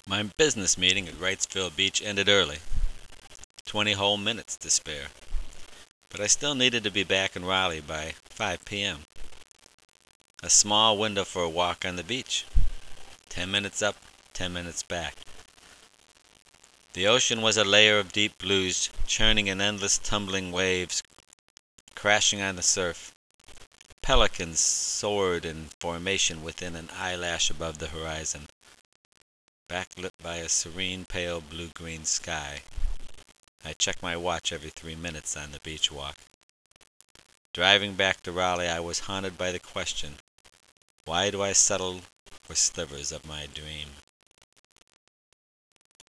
My business meeting at Wrightsville Beach ended early, 20 whole minutes to spare, but I still needed to be back in Raleigh by 5 p.m. A small window for a walk on the beach. 10 minutes up, 10 minutes back. The ocean was a layer of deep blues, churning in endless tumbling waves, crashing on the surf. Pelicans soared in formation within an eyelash above the horizon, backlit by a serene pale blue-green sky. I check my watch every 3 minutes on the beach walk. Driving back to Raleigh, I was haunted by the question, why do I settle for slivers of my dream?